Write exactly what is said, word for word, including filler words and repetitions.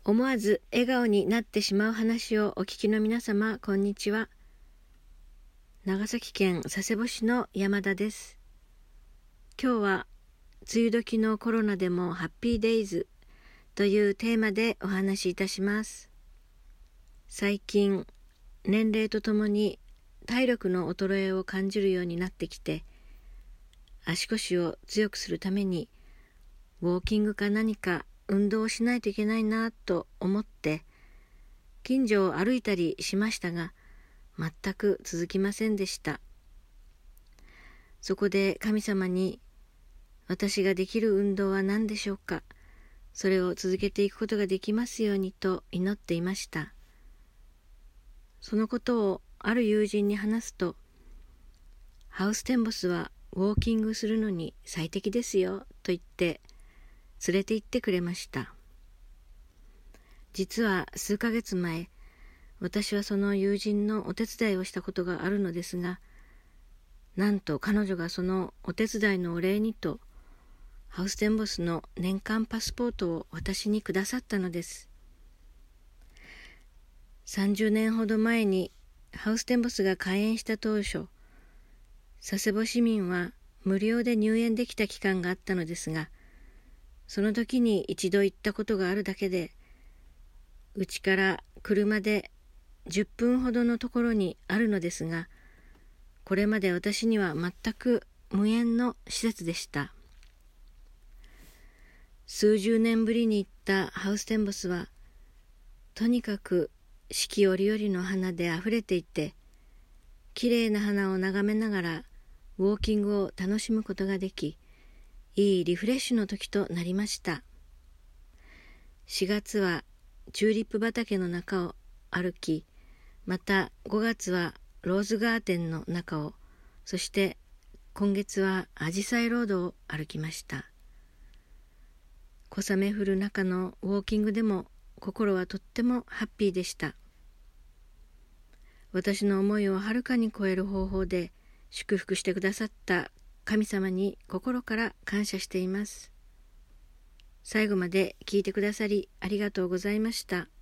思わず笑顔になってしまう話をお聞きの皆様、こんにちは。長崎県佐世保市の山田です。今日は梅雨時のコロナでもハッピーデイズというテーマでお話しいたします。最近年齢とともに体力の衰えを感じるようになってきて、足腰を強くするためにウォーキングか何か運動をしないといけないなと思って近所を歩いたりしましたが、全く続きませんでした。そこで神様に、私ができる運動は何でしょうか、それを続けていくことができますようにと祈っていました。そのことをある友人に話すと、ハウステンボスはウォーキングするのに最適ですよと言って連れて行ってくれました。実は数ヶ月前、私はその友人のお手伝いをしたことがあるのですが、なんと彼女がそのお手伝いのお礼にと、ハウステンボスの年間パスポートを私にくださったのです。さんじゅうねんほど前にハウステンボスが開園した当初、佐世保市民は無料で入園できた期間があったのですが、その時に一度行ったことがあるだけで、うちから車でじゅっぷんほどのところにあるのですが、これまで私には全く無縁の施設でした。数十年ぶりに行ったハウステンボスは、とにかく四季折々の花であふれていて、きれいな花を眺めながらウォーキングを楽しむことができ、いいリフレッシュの時となりました。しがつはチューリップ畑の中を歩き、またごがつはローズガーデンの中を、そして今月はアジサイロードを歩きました。小雨降る中のウォーキングでも心はとってもハッピーでした。私の思いをはるかに超える方法で祝福してくださった神様に心から感謝しています。最後まで聞いてくださりありがとうございました。